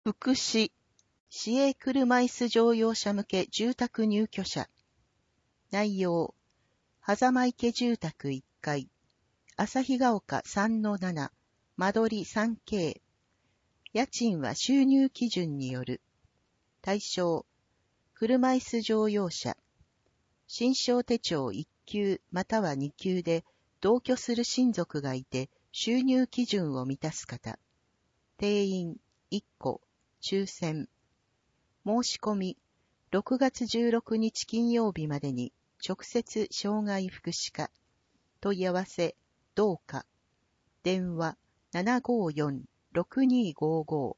福祉、市営車椅子乗用車向け住宅入居者。内容、狭間池住宅1階、旭ヶ丘 3-7、間取り 3K。家賃は収入基準による。対象、車椅子乗用車。身障手帳1級または2級で同居する親族がいて収入基準を満たす方。定員1個、抽選。申し込み、6月16日金曜日までに直接障害福祉課。問い合わせ、どうか。電話754-6255。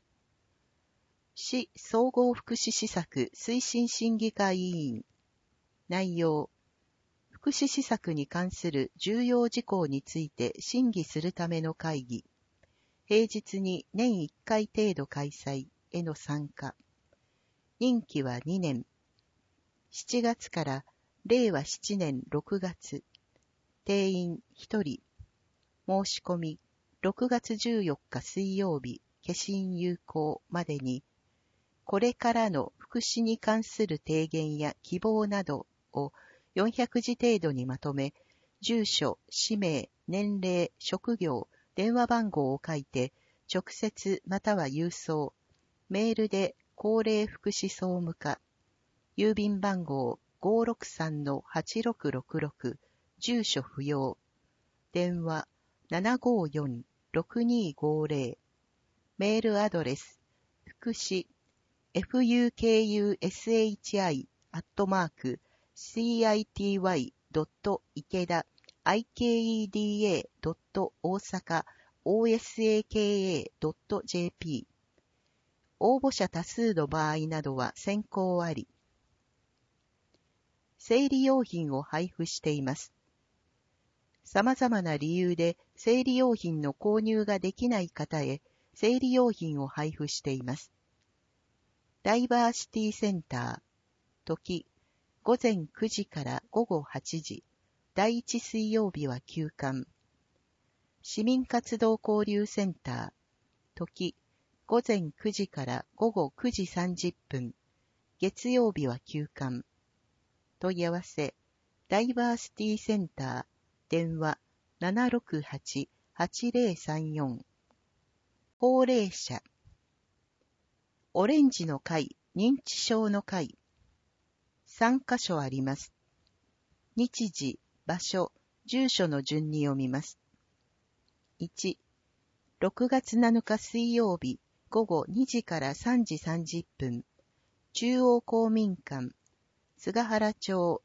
市総合福祉施策推進審議会委員。内容、福祉施策に関する重要事項について審議するための会議。平日に年1回程度開催への参加。任期は2年。7月から令和7年6月。定員1人。申し込み、6月14日水曜日、消印有効までに、これからの福祉に関する提言や希望などを400字程度にまとめ、住所、氏名、年齢、職業、電話番号を書いて、直接または郵送、メールで高齢福祉総務課、郵便番号 563-8666、住所不要、電話754-6250、メールアドレス、福祉、fukushicity@city.ikeda.osaka.osaka.jp。応募者多数の場合などは選考あり。生理用品を配布しています。様々な理由で生理用品の購入ができない方へ生理用品を配布しています。ダイバーシティセンター、時、午前9時から午後8時、第1水曜日は休館。市民活動交流センター、時、午前9時から午後9時30分、月曜日は休館。問い合わせ、ダイバーシティセンター、電話768-8034。高齢者。オレンジの会、認知症の会。3カ所あります。日時、場所、住所の順に読みます。1、6月7日水曜日、午後2時から3時30分、中央公民館、菅原町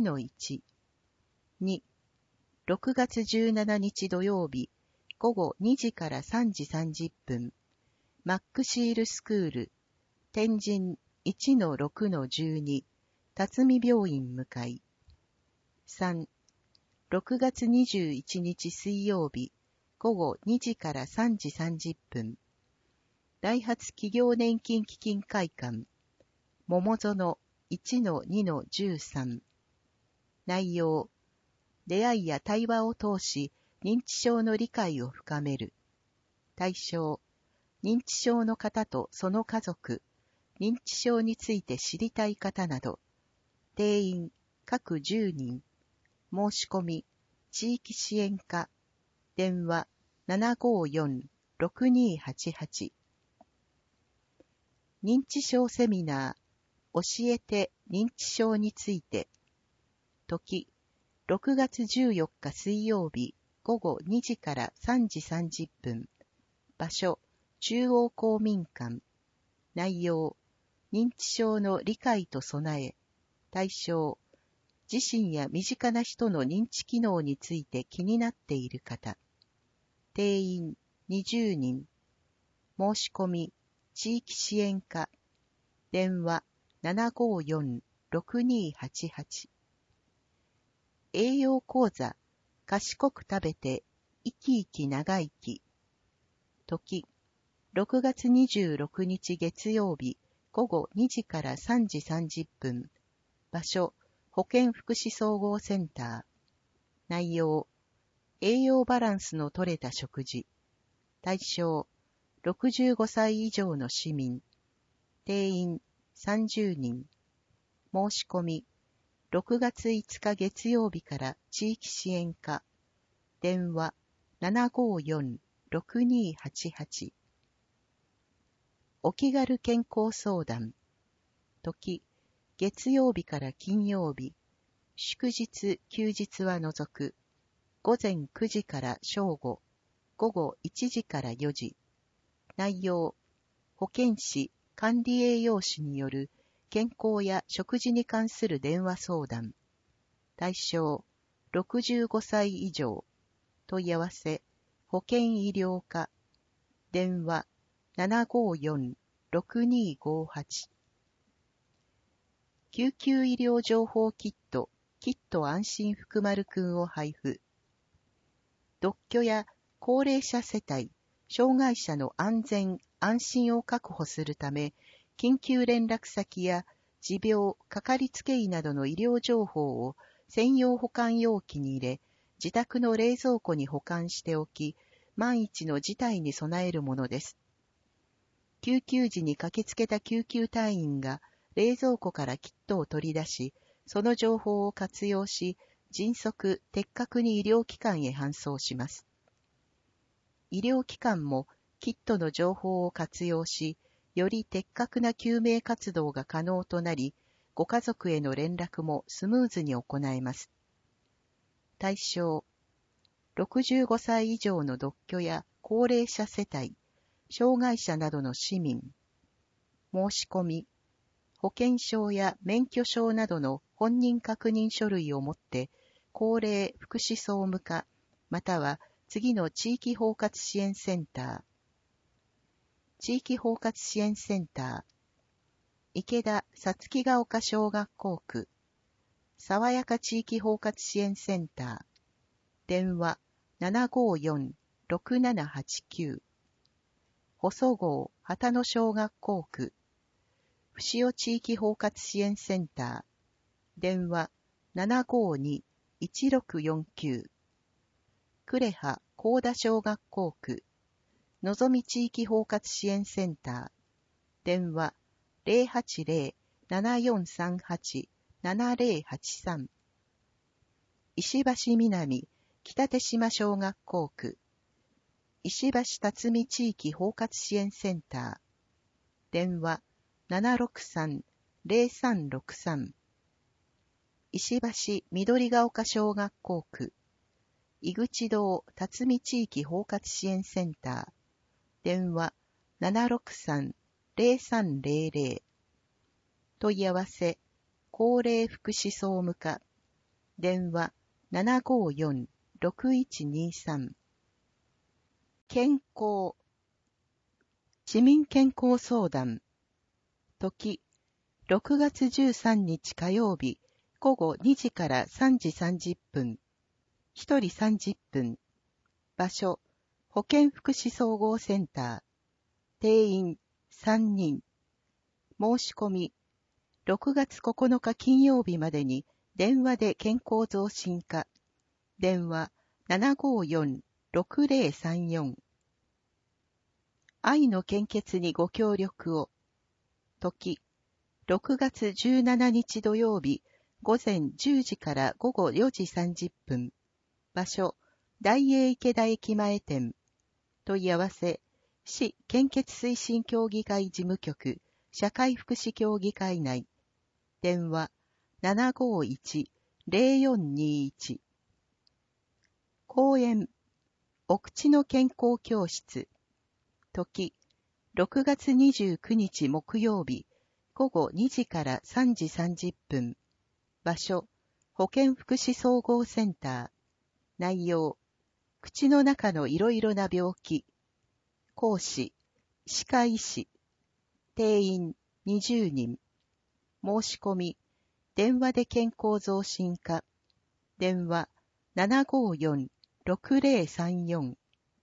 1-1。2、6月17日土曜日、午後2時から3時30分、マックシールスクール、天神 1-6-12、辰巳病院向かい。3、6月21日水曜日、午後2時から3時30分、ダイハツ企業年金基金会館、桃園 1-2-13。内容、出会いや対話を通し、認知症の理解を深める。対象、認知症の方とその家族、認知症について知りたい方など。定員、各10人。申し込み、地域支援課。電話、754-6288。認知症セミナー、教えて認知症について。時、6月14日水曜日、午後2時から3時30分。場所、中央公民館。内容、認知症の理解と備え。対象、自身や身近な人の認知機能について気になっている方。定員20人。申し込み、地域支援課。電話754-6288。栄養講座、賢く食べて、生き生き長生き。時、6月26日月曜日、午後2時から3時30分。場所、保健福祉総合センター。内容、栄養バランスの取れた食事。対象、 65歳以上の市民、定員30人。申し込み、6月5日月曜日から地域支援課、電話754-6288。お気軽健康相談、時、月曜日から金曜日、祝日、休日は除く、午前9時から正午、午後1時から4時。内容、保健師、管理栄養士による健康や食事に関する電話相談。対象、65歳以上。問い合わせ、保健医療課。電話、754-6258。救急医療情報キット、キット安心福丸くんを配布。独居や高齢者世帯、障害者の安全・安心を確保するため、緊急連絡先や持病、かかりつけ医などの医療情報を専用保管容器に入れ、自宅の冷蔵庫に保管しておき、万一の事態に備えるものです。救急時に駆けつけた救急隊員が冷蔵庫からキットを取り出し、その情報を活用し、迅速、的確に医療機関へ搬送します。医療機関もキットの情報を活用し、より的確な救命活動が可能となり、ご家族への連絡もスムーズに行えます。対象、65歳以上の独居や高齢者世帯、障害者などの市民。申し込み、保険証や免許証などの本人確認書類を持って、高齢福祉総務課、または次の地域包括支援センター。地域包括支援センター。池田さつきが丘小学校区。爽やか地域包括支援センター。電話754-6789。細郷旗野小学校区。伏尾地域包括支援センター。電話752-1649。呉羽高田小学校区。のぞみ地域包括支援センター。電話080-7438-7083。石橋南北手島小学校区。石橋辰巳地域包括支援センター。電話763-0363。石橋緑が丘小学校区。井口堂辰巳地域包括支援センター。電話763-0300。問い合わせ、高齢福祉総務課。電話754-6123。健康。市民健康相談。時、6月13日火曜日、午後2時から3時30分。1人30分。場所、保健福祉総合センター。定員3人。申し込み、6月9日金曜日までに電話で健康増進課。電話754-6034。愛の献血にご協力を。時、6月17日土曜日、午前10時から午後4時30分。場所、大栄池田駅前店。問い合わせ、市献血推進協議会事務局、社会福祉協議会内。電話、751-0421。講演、お口の健康教室。時、6月29日木曜日、午後2時から3時30分。場所、保健福祉総合センター。内容、口の中のいろいろな病気。講師、歯科医師。定員20人。申し込み、電話で健康増進課。電話754-6034。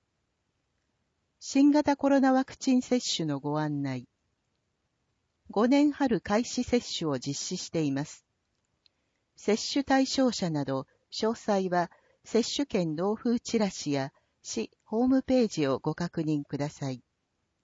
新型コロナワクチン接種のご案内。5年春開始接種を実施しています。接種対象者など、詳細は接種券納付チラシや市ホームページをご確認ください。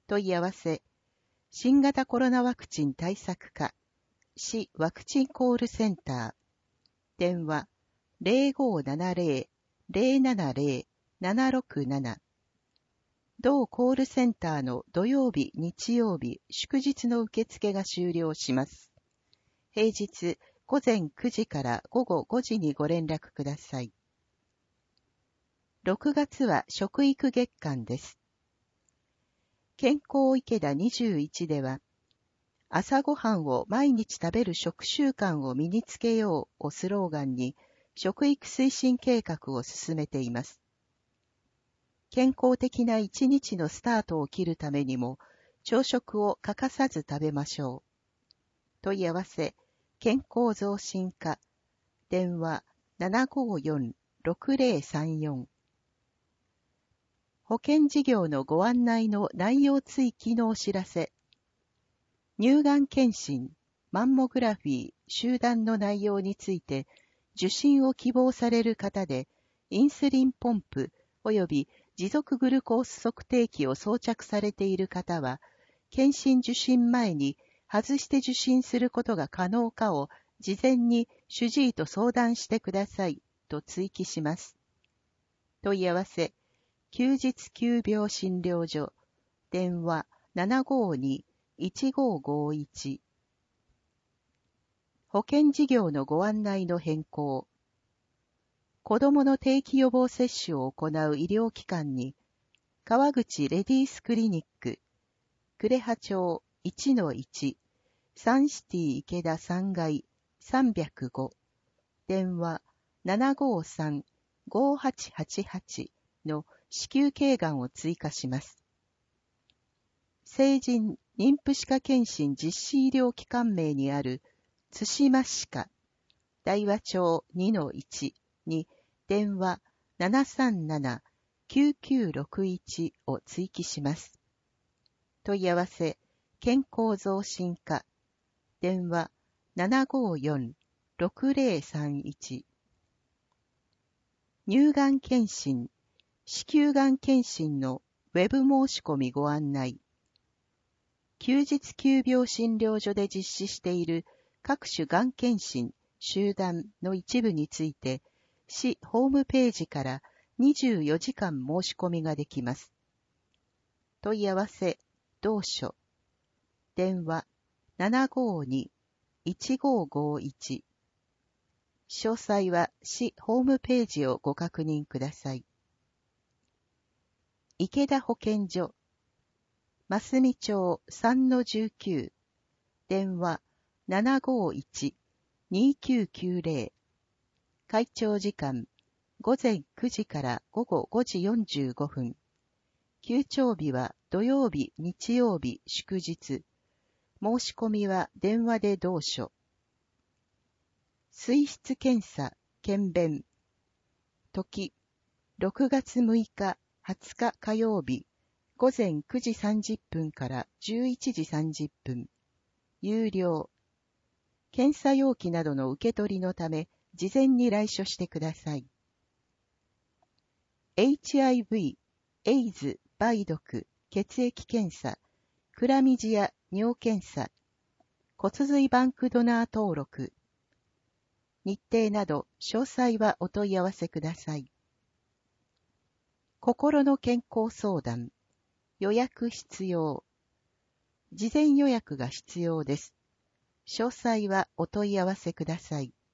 問い合わせ、新型コロナワクチン対策課、市ワクチンコールセンター、電話、0570-070-767。同コールセンターの土曜日、日曜日、祝日の受付が終了します。平日午前9時から午後5時にご連絡ください。6月は食育月間です。健康池田21では、朝ごはんを毎日食べる食習慣を身につけようをスローガンに、食育推進計画を進めています。健康的な一日のスタートを切るためにも、朝食を欠かさず食べましょう。問い合わせ、健康増進課、電話754-6034。保険事業のご案内の内容追記のお知らせ。乳がん検診、マンモグラフィー、集団の内容について、受診を希望される方で、インスリンポンプ及び持続グルコース測定器を装着されている方は、検診受診前に外して受診することが可能かを事前に主治医と相談してくださいと追記します。問い合わせ、休日急病診療所、電話752-1551。保険事業のご案内の変更。子どもの定期予防接種を行う医療機関に、川口レディースクリニック、呉羽町 1-1、サンシティ池田3階305、電話753-5888の子宮頸がんを追加します。成人妊婦歯科検診実施医療機関名にある津島歯科、大和町 2-1 に電話737-9961を追記します。問い合わせ、健康増進課、電話754-6031。乳がん検診、子宮がん検診のウェブ申し込みご案内。休日急病診療所で実施している各種がん検診、集団の一部について、市ホームページから24時間申し込みができます。問い合わせ、同所。電話752-1551。詳細は市ホームページをご確認ください。池田保健所。真澄町 3-19。電話751-2990。開庁時間、午前9時から午後5時45分。休庁日は土曜日、日曜日、祝日。申し込みは電話で同所。水質検査、検便。時、6月6日、20日火曜日、午前9時30分から11時30分。有料。検査容器などの受け取りのため、事前に来所してください。HIV、エイズ、梅毒、血液検査、クラミジア、尿検査、骨髄バンクドナー登録。日程など、詳細はお問い合わせください。心の健康相談。予約必要。事前予約が必要です。詳細はお問い合わせください。